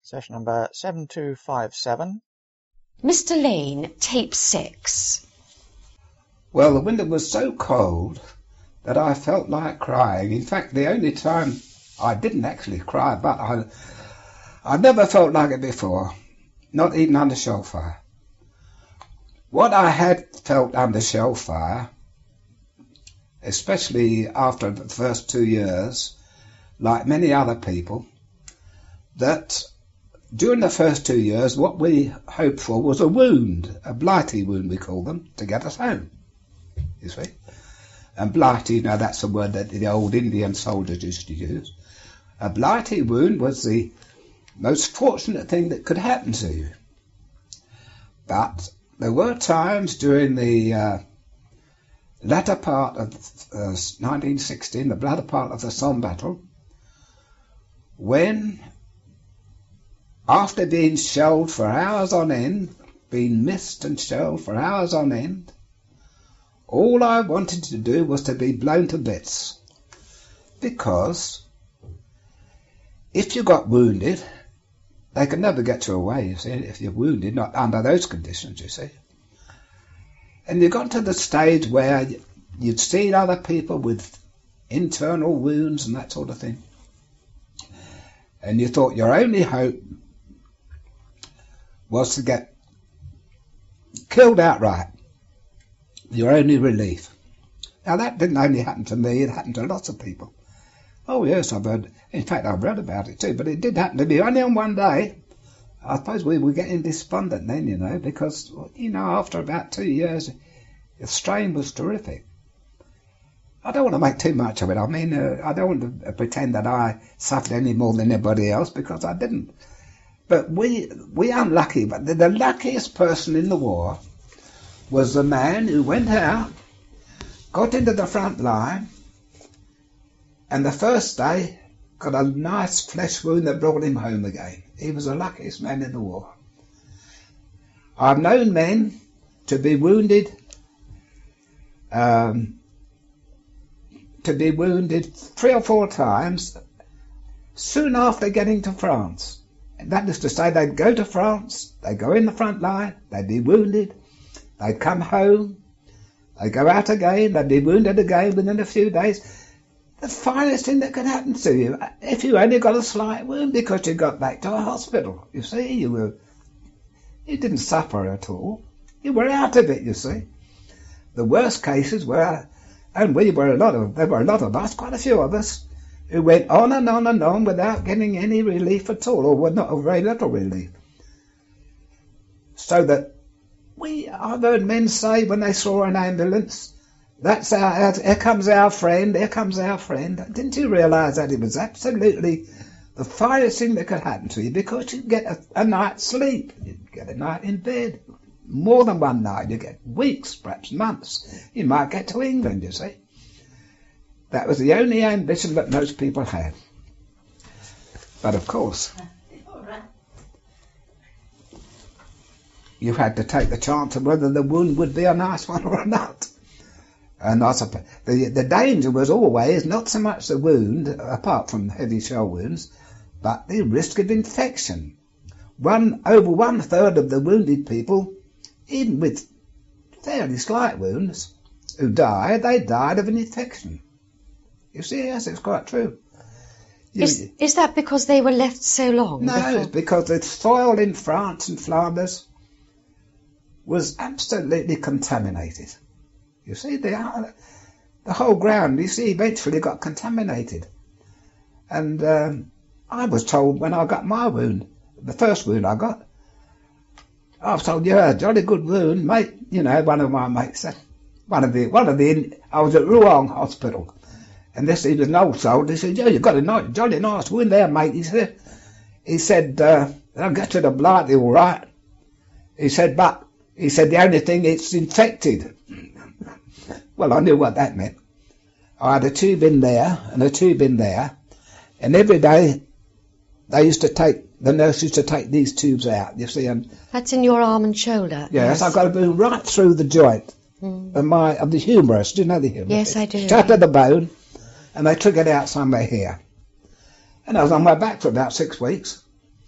Session number 7257. Mr. Lane, tape 6. Well, the winter was so cold that I felt like crying. In fact, the only time I didn't actually cry, but I never felt like it before, not even under shell fire. What I had felt under shell fire, especially after the first 2 years, like many other people, that during the first 2 years, what we hoped for was a wound, a blighty wound we call them, to get us home, you see. And blighty, now that's a word that the old Indian soldiers used to use. A blighty wound was the most fortunate thing that could happen to you. But there were times during the latter part of 1916, the latter part of the Somme battle, when, after being shelled for hours on end, being missed and shelled for hours on end, all I wanted to do was to be blown to bits. Because if you got wounded, they could never get you away, you see, if you're wounded, not under those conditions, you see. And you got to the stage where you'd seen other people with internal wounds and that sort of thing. And you thought your only hope was to get killed outright. Your only relief. Now that didn't only happen to me, it happened to lots of people. Oh yes, I've read about it too, but it did happen to me only on one day. I suppose we were getting despondent then, you know, because, you know, after about 2 years, the strain was terrific. I don't want to make too much of it. I mean, I don't want to pretend that I suffered any more than anybody else, because I didn't. But we unlucky, but the luckiest person in the war was the man who went out, got into the front line, and the first day got a nice flesh wound that brought him home again. He was the luckiest man in the war. I've known men to be wounded 3 or 4 times soon after getting to France. And that is to say, they'd go to France, they'd go in the front line, they'd be wounded, they'd come home, they'd go out again, they'd be wounded again within a few days. The finest thing that could happen to you, if you only got a slight wound because you got back to a hospital. You see, you didn't suffer at all. You were out of it, you see. The worst cases were, and there were a lot of us, quite a few of us, who went on and on and on without getting any relief at all, or not very little relief. So that I've heard men say when they saw an ambulance, here comes our friend. Didn't you realise that it was absolutely the finest thing that could happen to you, because you'd get a night's sleep, you'd get a night in bed, more than one night, you'd get weeks, perhaps months. You might get to England, you see. That was the only ambition that most people had. But of course, you had to take the chance of whether the wound would be a nice one or not. And I suppose the danger was always not so much the wound, apart from heavy shell wounds, but the risk of infection. Over 1/3 of the wounded people, even with fairly slight wounds, who died, they died of an infection. You see, yes, it's quite true. Is that because they were left so long? No, it's because the soil in France and Flanders was absolutely contaminated. You see, the whole ground, you see, eventually got contaminated. And I was told when I got my wound, the first wound I got, I was told, yeah, a jolly good wound, mate. You know, one of my mates said, I was at Rouen Hospital. And he was an old soldier. He said, yeah, you've got a jolly nice wound there, mate. He said, I'll get to the blighty all right. He said, the only thing, it's infected. Well, I knew what that meant. I had a tube in there and a tube in there, and every day the nurse used to take these tubes out, you see. And that's in your arm and shoulder? Yes, I've got to go right through the joint of the humerus. Do you know the humerus? Yes, I do. Straight to the bone, and they took it out somewhere here. And I was on my back for about 6 weeks.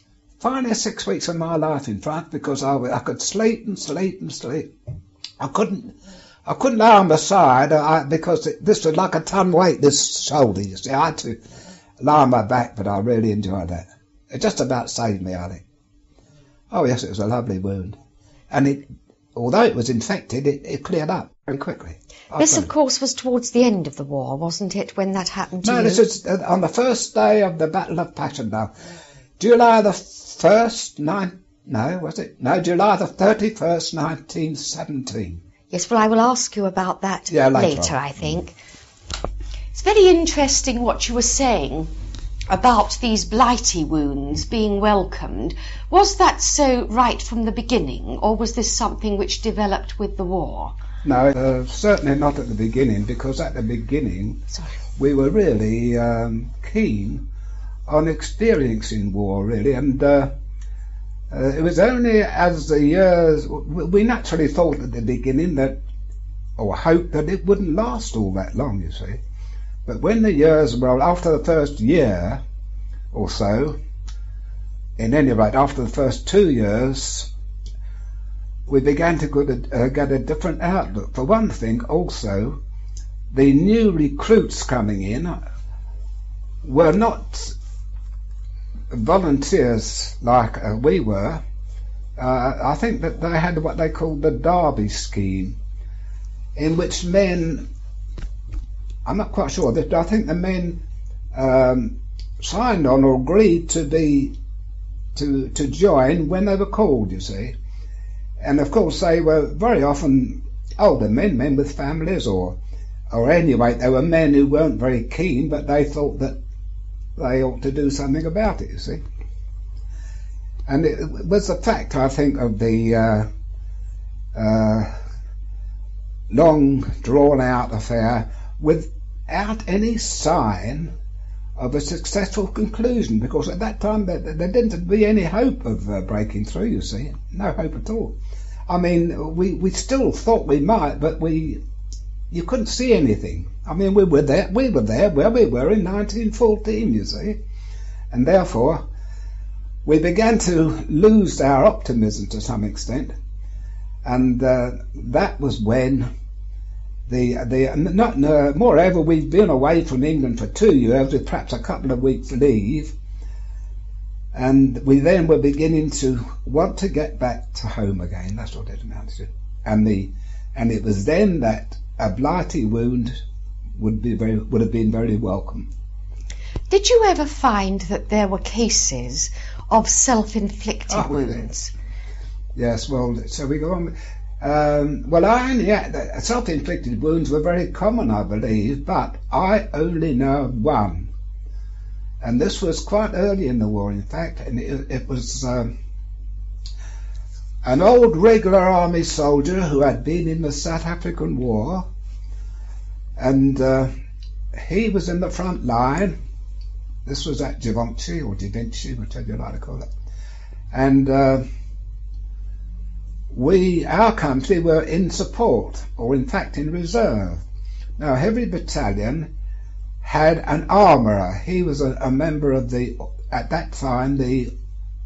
finest 6 weeks of my life, in fact, because I could sleep and sleep and sleep. I couldn't lie on my side because this was like a ton weight, this shoulder, you see. I had to lie on my back, but I really enjoyed that. It just about saved me, I think. Oh yes, it was a lovely wound. And although it was infected, it cleared up very quickly. This, of course, was towards the end of the war, wasn't it, when that happened to you? No, this was on the first day of the Battle of Passchendaele. July the 1st, July the 31st, 1917. Yes, well, I will ask you about that later, I think. It's very interesting what you were saying about these blighty wounds being welcomed. Was that so right from the beginning, or was this something which developed with the war? No, certainly not at the beginning, because at the beginning we were really keen on experiencing war, really, and it was only as the years... We naturally thought at the beginning that, or hoped that it wouldn't last all that long, you see. But when the years, after the first year or so, in any rate, after the first 2 years, we began to get a different outlook. For one thing, also, the new recruits coming in were not volunteers like we were. I think that they had what they called the Derby scheme, in which men... I'm not quite sure, but I think the men signed on or agreed to join when they were called, you see. And of course they were very often older men with families, or anyway, they were men who weren't very keen, but they thought that they ought to do something about it, you see. And it was the fact, I think, of the long drawn-out affair without any sign of a successful conclusion, because at that time there didn't be any hope of breaking through, you see. No hope at all. I mean, we still thought we might, but you couldn't see anything. I mean, we were there where we were in 1914, you see. And therefore, we began to lose our optimism to some extent. And that was when moreover, we've been away from England for 2 years with perhaps a couple of weeks leave, and we then were beginning to want to get back to home again. That's what it amounted to. And it was then that a blighty wound would have been very welcome. Did you ever find that there were cases of self-inflicted wounds? Yes, well, so we go on. Self-inflicted wounds were very common, I believe, but I only know of one. And this was quite early in the war, in fact, and it was an old regular army soldier who had been in the South African War, and he was in the front line. This was at Givenchy, or Givenchy, whichever you like to call it. And our country were in support, or in fact in reserve. Now, every battalion had an armourer. He was a member of at that time, the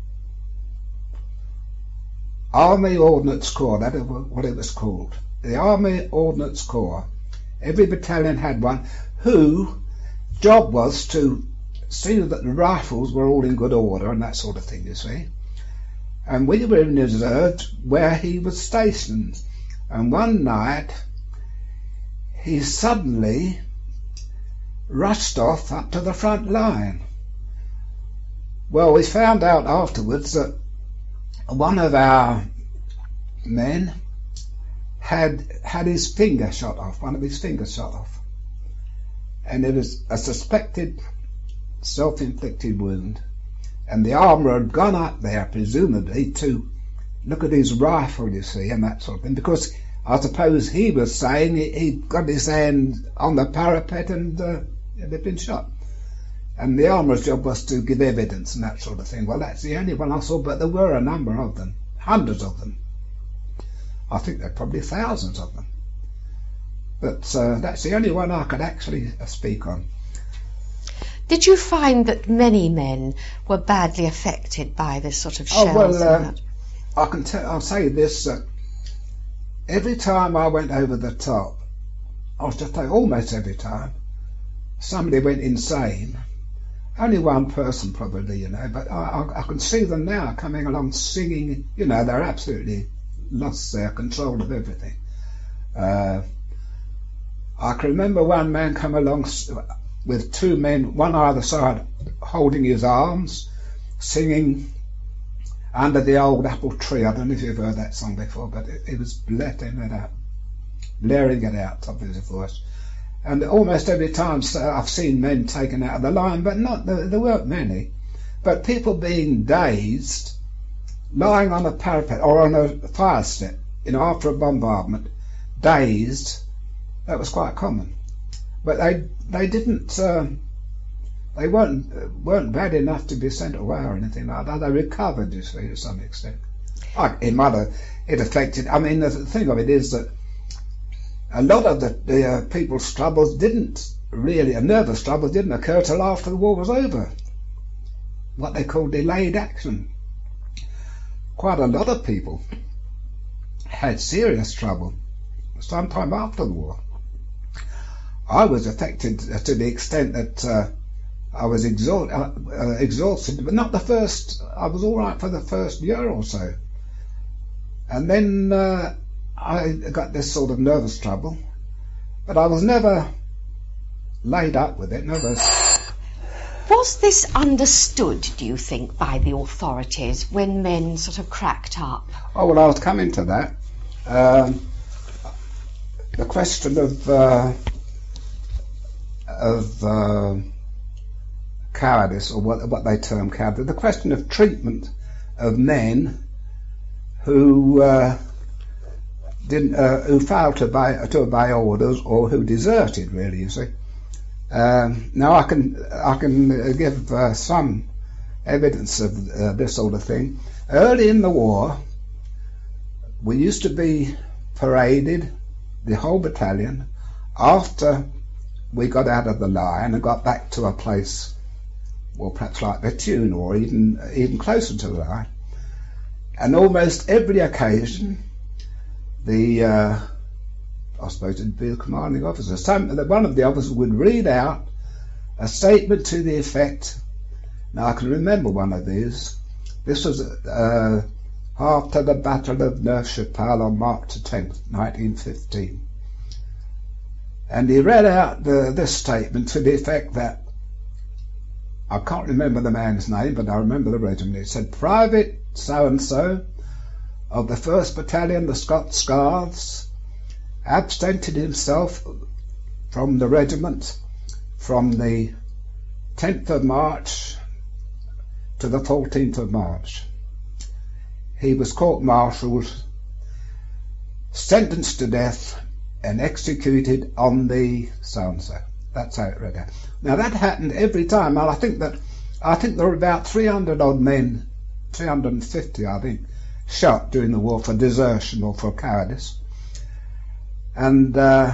Army Ordnance Corps, that is what it was called. The Army Ordnance Corps. Every battalion had one, whose job was to see that the rifles were all in good order and that sort of thing, you see. And we were in reserve where he was stationed. And one night, he suddenly rushed off up to the front line. Well, we found out afterwards that one of our men had his finger shot off, one of his fingers shot off. And it was a suspected self-inflicted wound. And the armourer had gone up there, presumably, to look at his rifle, you see, and that sort of thing, because I suppose he was saying he'd got his hand on the parapet and they'd been shot. And the armourer's job was to give evidence and that sort of thing. Well, that's the only one I saw, but there were a number of them, hundreds of them. I think there are probably thousands of them. But that's the only one I could actually speak on. Did you find that many men were badly affected by this sort of shells? I'll say this, every time I went over the top, almost every time, somebody went insane. Only one person probably, but I can see them now coming along singing, they're absolutely lost their control of everything. I can remember one man come along with two men, one either side, holding his arms, singing Under the Old Apple Tree. I don't know if you've heard that song before, but it was blaring it out, top of his voice. And almost every time I've seen men taken out of the line, but there weren't many. But people being dazed, lying on a parapet or on a fire step, after a bombardment, dazed, that was quite common. But they didn't, they weren't bad enough to be sent away or anything like that. They recovered, you see, to some extent. It affected, the thing of it is that a lot of the people's troubles nervous troubles didn't occur till after the war was over. What they call delayed action. Quite a lot of people had serious trouble sometime after the war. I was affected to the extent that I was exhausted, but not the first. I was all right for the first year or so. And then I got this sort of nervous trouble, but I was never laid up with it, never. Was this understood, do you think, by the authorities when men sort of cracked up? Oh, well, I was coming to that. The question of cowardice, or what they term cowardice, the question of treatment of men who who failed to obey orders, or who deserted, really, you see. Now I can give some evidence of this sort of thing. Early in the war, we used to be paraded, the whole battalion, after we got out of the line and got back to a place, well, perhaps like Bethune or even closer to the line. And almost every occasion, I suppose it'd be the commanding officer, one of the officers would read out a statement to the effect. Now I can remember one of these. This was after the Battle of Neuve-Chapelle on March 10th, 1915. And he read out this statement to the effect that, I can't remember the man's name, but I remember the regiment. It said, Private so-and-so of the 1st Battalion, the Scots Guards, absented himself from the regiment from the 10th of March to the 14th of March. He was court-martialed, sentenced to death, and executed on the so-and-so. That's how it read out. Now that happened every time. And I think there were about 300 odd men, 350 I think, shot during the war for desertion or for cowardice. And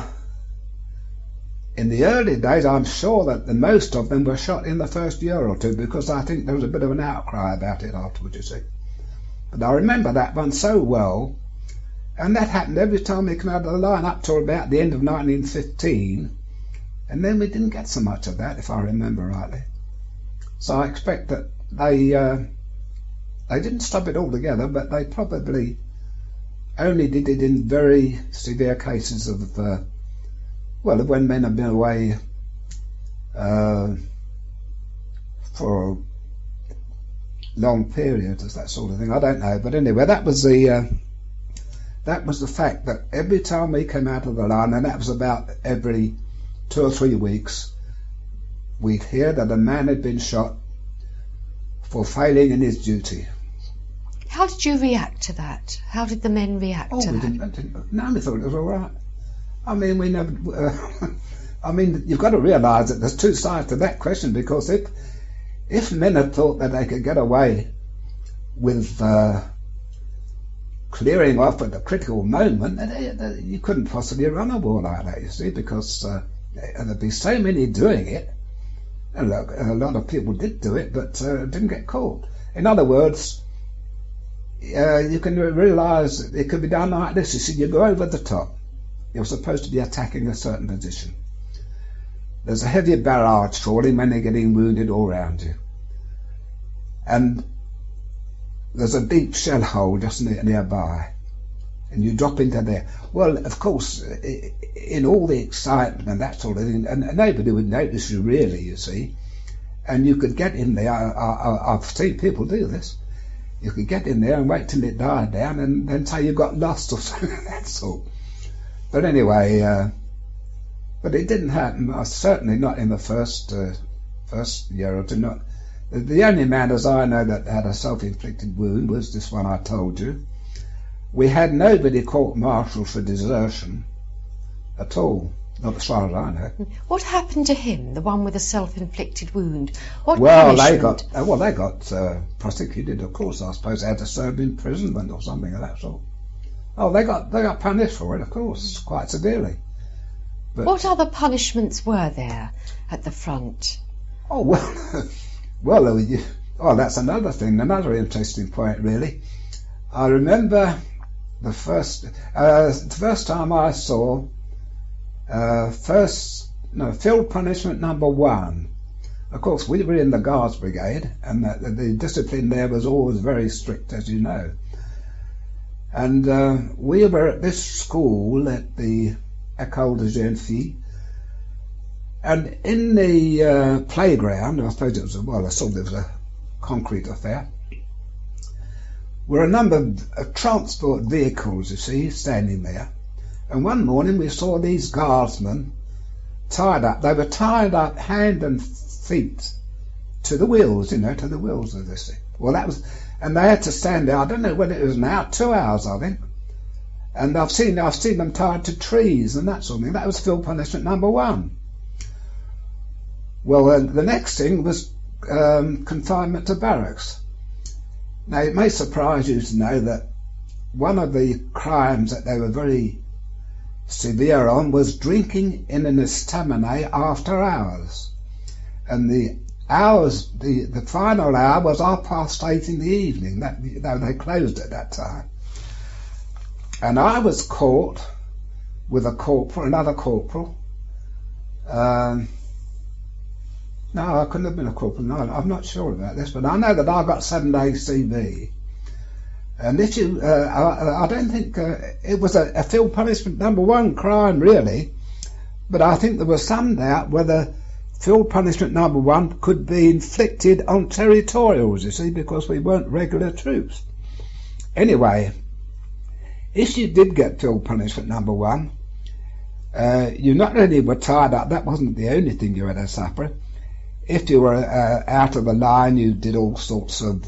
in the early days, I'm sure that the most of them were shot in the first year or two, because I think there was a bit of an outcry about it afterwards, you see. But I remember that one so well, and that happened every time we came out of the line up to about the end of 1915, and then we didn't get so much of that, if I remember rightly. So I expect that they didn't stop it altogether, but they probably only did it in very severe cases of, when men have been away for long periods, that sort of thing. I don't know, but anyway, that was the fact that every time we came out of the line, and that was about every 2 or 3 weeks, we'd hear that a man had been shot for failing in his duty. How did you react to that? How did the men react to that? No, we thought it was all right. I mean, we never. You've got to realise that there's two sides to that question, because if men had thought that they could get away with clearing off at a critical moment, you couldn't possibly run a war like that, you see, because there'd be so many doing it And look, a lot of people did do it, but didn't get caught. In other words, you can realise it could be done like this. You see, you go over the top. You're supposed to be attacking a certain position. There's a heavy barrage falling, many getting wounded all around you. And there's a deep shell hole just nearby. And you drop into there. Well, of course, in all the excitement and that sort of thing, and nobody would notice you really, you see. And you could get in there. I've seen people do this. You could get in there and wait till it died down and then say you got lost or something of that sort. But anyway, but it didn't happen. Certainly not in the first year or two. Not. The only man, as I know, that had a self-inflicted wound was this one I told you. We had nobody court-martialed for desertion at all, not as far as I know. What happened to him, the one with the self-inflicted wound? What punishment? They got prosecuted, of course. I suppose they had to serve imprisonment or something of that sort. Oh, they got punished for it, of course, quite severely. But what other punishments were there at the front? Oh well, that's another thing, another interesting point, really. I remember the first time I saw field punishment number 1. Of course, we were in the Guards Brigade, and the discipline there was always very strict, as you know. And we were at this school at the École de Jeunes Filles, and in the playground, I suppose it was a concrete affair, were a number of transport vehicles, you see, standing there. And one morning we saw these guardsmen tied up. They were tied up hand and feet to the wheels, to the wheels of this thing. Well, and they had to stand there, I don't know whether it was an hour, 2 hours, I think. And I've seen them tied to trees and that sort of thing. That was field punishment number 1. Well, the next thing was confinement to barracks. Now, it may surprise you to know that one of the crimes that they were very severe on was drinking in an estaminet after hours. And the final hour was 8:30 in the evening. They closed at that time. And I was caught with another corporal. No, I couldn't have been a corporal. No, I'm not sure about this, but I know that I got 7 days CB. And if you, I don't think it was a field punishment number 1 crime really, but I think there was some doubt whether field punishment number 1 could be inflicted on territorials, you see, because we weren't regular troops. Anyway, if you did get field punishment number 1, you not only were tied up, that wasn't the only thing you had to suffer. If you were out of the line, you did all sorts of,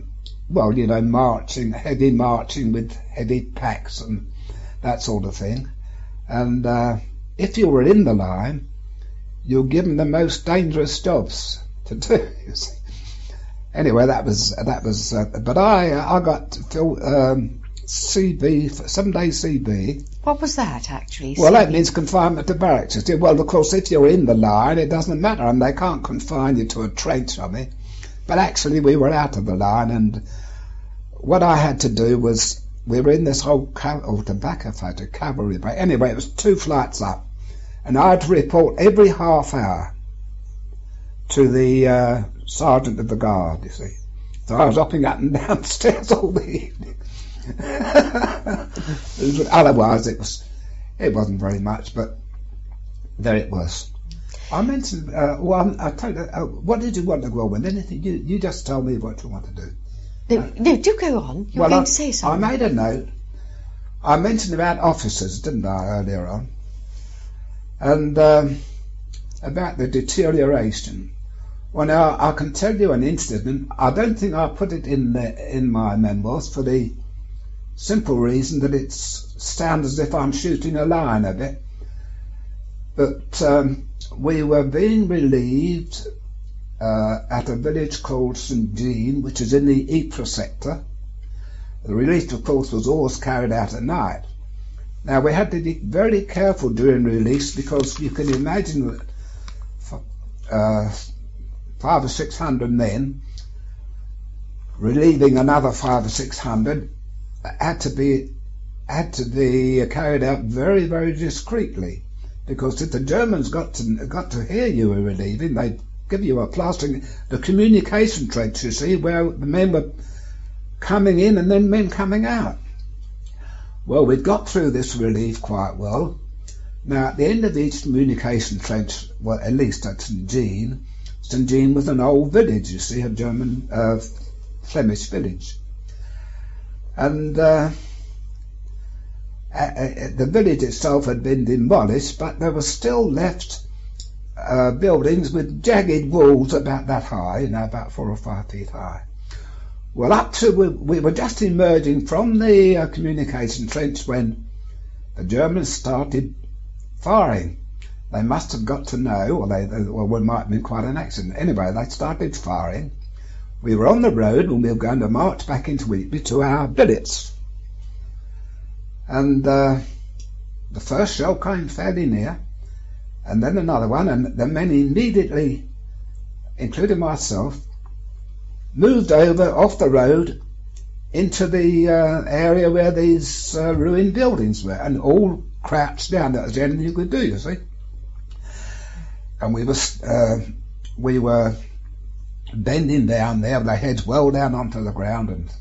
heavy marching with heavy packs and that sort of thing. And if you were in the line, you were given the most dangerous jobs to do, you see. Anyway, that was. But I got CB, 7 days CB. What was that, actually? Well, that means confinement to barracks. Well, of course, if you're in the line, it doesn't matter, and they can't confine you to a trench, But actually, we were out of the line, and what I had to do was, we were in this whole tobacco factory, cavalry break. Anyway, it was 2 flights up, and I had to report every half hour to the sergeant of the guard, you see. So I was hopping up and down stairs all the evening. Otherwise, it wasn't very much, but there it was. I mentioned. I told you. What did you want to go on? Anything? You just tell me what you want to do. No, do go on. You're going to say something. I made a note. I mentioned about officers, didn't I, earlier on, and about the deterioration. Well, now I can tell you an incident. I don't think I put it in my memoirs for the simple reason that it sounds as if I'm shooting a line a bit. But we were being relieved at a village called St. Jean, which is in the Ypres sector. The relief, of course, was always carried out at night. Now, we had to be very careful during release because you can imagine that 500 or 600 men, relieving another 500 or 600, had to be carried out very, very discreetly, because if the Germans got to hear you were relieving, they'd give you a plastering. The communication trench, you see, where the men were coming in and then men coming out. Well, we'd got through this relief quite well. Now, at the end of each communication trench, well, at least at St. Jean was an old village, you see, a German Flemish village. And the village itself had been demolished, but there were still left buildings with jagged walls about that high, about 4 or 5 feet high. Well, we were just emerging from the communication trench when the Germans started firing. They must have got to know, or it might have been quite an accident. Anyway, they started firing. We were on the road and we were going to march back into Wheatley to our billets. And the first shell came fairly near, and then another one, and the men immediately, including myself, moved over off the road into the area where these ruined buildings were, and all crouched down. That was the only thing you could do, you see. And we were bending down there with our heads well down onto the ground, and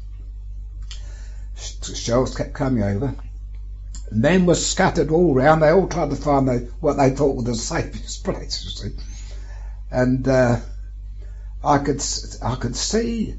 shells kept coming over. Men were scattered all round. They all tried to find what they thought was the safest place, you see. And I could see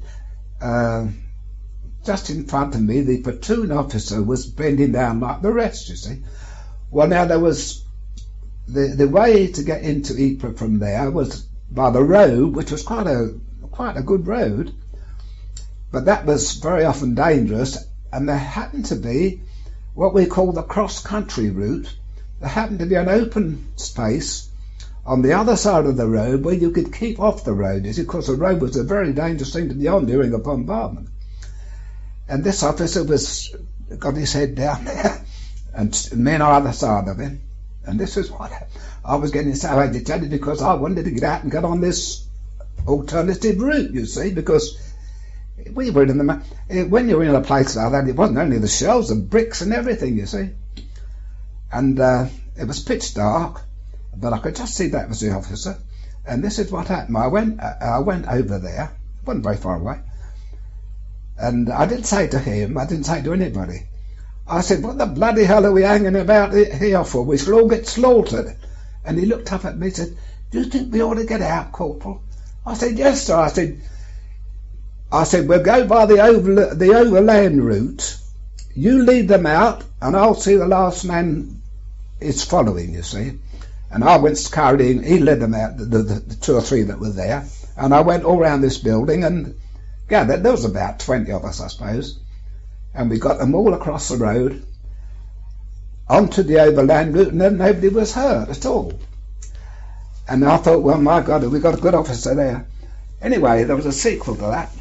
just in front of me the platoon officer was bending down like the rest, you see. Well, now there was the way to get into Ypres from there was by the road, which was quite a good road, but that was very often dangerous. And there happened to be what we call the cross-country route. There happened to be an open space on the other side of the road where you could keep off the road, you see, because the road was a very dangerous thing to be on during a bombardment. And this officer got his head down there, and men on either side of him. And this is what I was getting so agitated, because I wanted to get out and get on this alternative route, you see, because we were in when you're in a place like that, it wasn't only the shells, the bricks and everything, you see. And it was pitch dark, but I could just see that was the officer. And this is what happened. I went over there. It wasn't very far away. And I didn't say to him, I didn't say to anybody. I said, what the bloody hell are we hanging about here for? We shall all get slaughtered. And he looked up at me and said, do you think we ought to get out, Corporal? I said, yes, sir. I said, we'll go by the overland route. You lead them out, and I'll see the last man is following, you see. And I went scouting. He led them out, the 2 or 3 that were there. And I went all around this building and gathered. There was about 20 of us, I suppose. And we got them all across the road onto the overland route, and then nobody was hurt at all. And I thought, well, my God, we got a good officer there. Anyway, there was a sequel to that.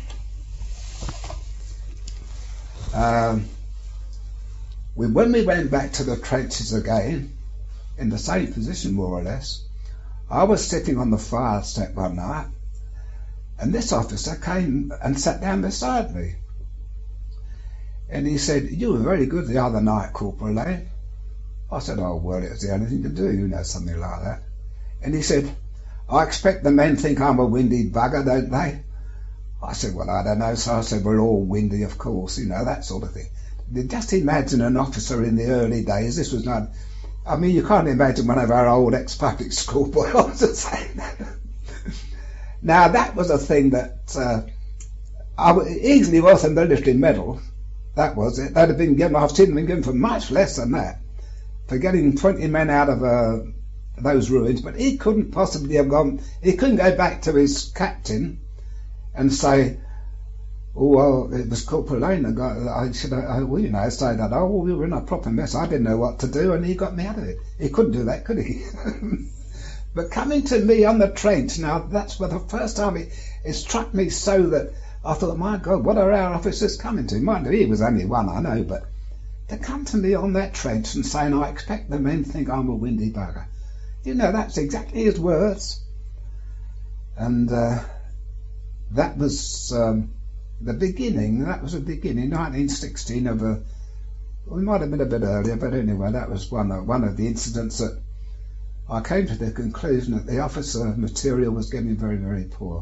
When we went back to the trenches again, in the same position more or less, I was sitting on the fire step one night, and this officer came and sat down beside me. And he said, you were very good the other night, Corporal Lane. I said, oh, well, it was the only thing to do, something like that. And he said, I expect the men think I'm a windy bugger, don't they? I said, well, I don't know. So I said, we're all windy, of course, that sort of thing. Just imagine an officer in the early days. This was not, you can't imagine one of our old ex-public school boy officers saying that. Now, that was a thing that I easily was a military medal. That was it. They'd have been given, I've seen them given for much less than that, for getting 20 men out of those ruins. But he couldn't possibly have gone, he couldn't go back to his captain and say, oh, well, it was Corporal Lane that got, I should, say that, oh, well, we were in a proper mess, I didn't know what to do, and he got me out of it. He couldn't do that, could he? But coming to me on the trench, now that's for the first time it struck me so that I thought, my God, what are our officers coming to? Mind you, he was only one, I know, but to come to me on that trench and saying, I expect the men think I'm a windy bugger. That's exactly his words. And that was the beginning. That was the beginning, 1916, of a. Well, it might have been a bit earlier, but anyway, that was one of the incidents that I came to the conclusion that the officer material was getting very, very poor.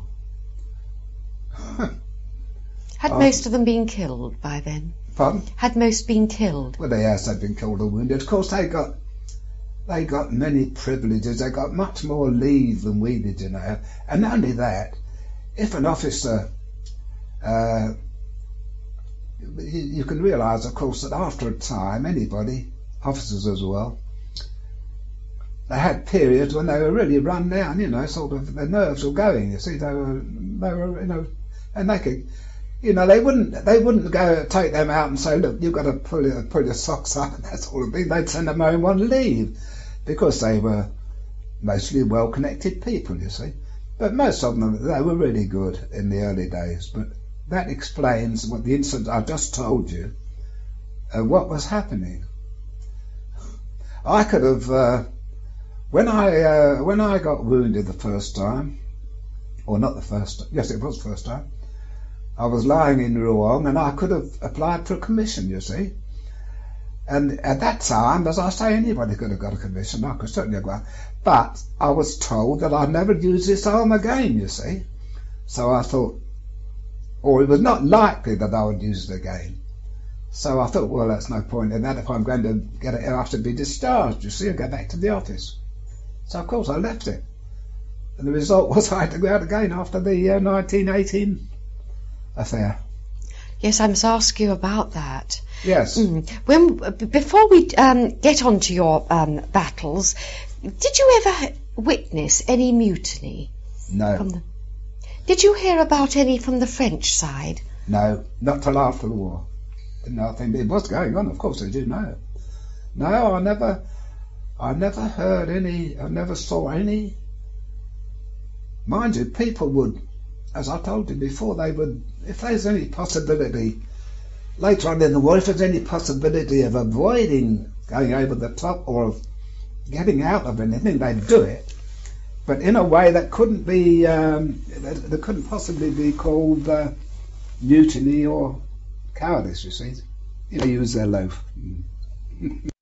Had most of them been killed by then? Pardon? Had most been killed? Well, yes, they'd been killed or wounded. Of course, they got many privileges. They got much more leave than we did, you know. And not only that, if an officer, you can realise, of course, that after a time, anybody, officers as well, they had periods when they were really run down, you know, sort of their nerves were going. You see, they were, you know, and they could, you know, they wouldn't go take them out and say, look, you've got to pull your socks up and that sort of thing. They'd send them home on leave because they were mostly well-connected people, you see. But most of them, they were really good in the early days. But that explains what the incident I just told you, what was happening. I could have, when I got wounded the first time, or not the first, yes, it was the first time, I was lying in Rouen and I could have applied for a commission, you see. And at that time, as I say, anybody could have got a commission. I could certainly have got. But I was told that I'd never use this arm again, you see. So I thought, or it was not likely that I would use it again. So I thought, well, that's no point in that. If I'm going to get it, I have to be discharged, you see, and go back to the office. So, of course, I left it. And the result was I had to go out again after the 1918 affair. Yes, I must ask you about that. Yes. Before we get on to your battles, did you ever witness any mutiny? No. Did you hear about any from the French side? No, not till after the war. No, I think it was going on, of course I do know. No, I never heard any, I never saw any. Mind you, people would, as I told you before, they would, if there's any possibility, later on in the war, if there's any possibility of avoiding going over the top or of getting out of anything, they'd do it. But in a way that couldn't be, that couldn't possibly be called mutiny or cowardice, you see. You know, use their loaf.